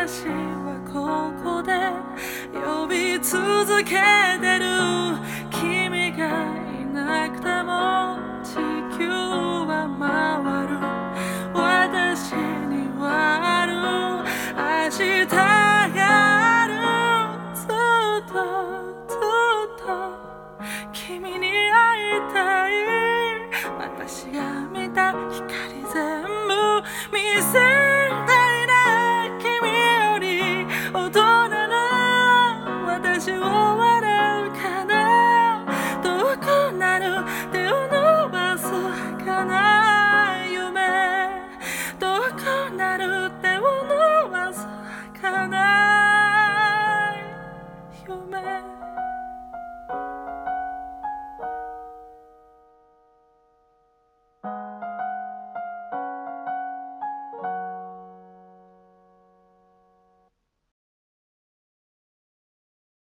私はここで呼び続けてる。君がいなくても地球は回る。私にはある明日